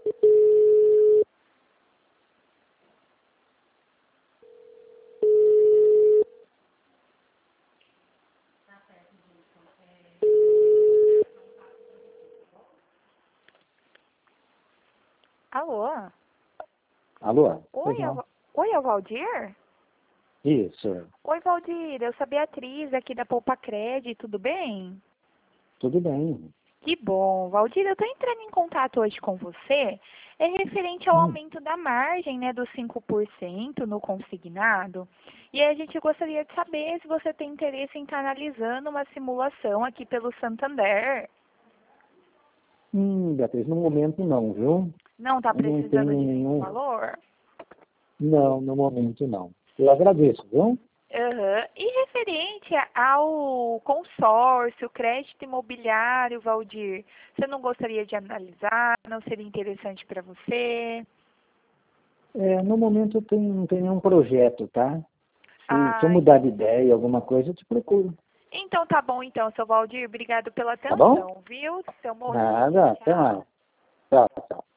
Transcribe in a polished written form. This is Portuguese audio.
Alô? Alô? Oi, Oi, é o Valdir? Isso, Oi, Valdir, eu sou a Beatriz aqui da Poupa Cred, tudo bem? tudo bem. Que bom. Valdir, eu estou entrando em contato hoje com você, é referente ao Hum, aumento da margem, né, dos 5% no consignado. E aí a gente gostaria de saber se você tem interesse em estar analisando uma simulação aqui pelo Santander. Beatriz, no momento não, viu? Não está Eu não precisando tenho de nenhum nenhum... valor? Não, no momento não. Eu agradeço, viu? Aham. E referente ao consórcio, crédito imobiliário, Valdir, você não gostaria de analisar? Não seria interessante para você? No momento não tenho nenhum projeto, tá? Se eu Ah, mudar de ideia, alguma coisa, eu te procuro. então tá bom então, seu Valdir. Obrigado pela Tá bom? atenção, viu? Seu bom dia. Nada, até Tchau. mais. Tchau, tchau.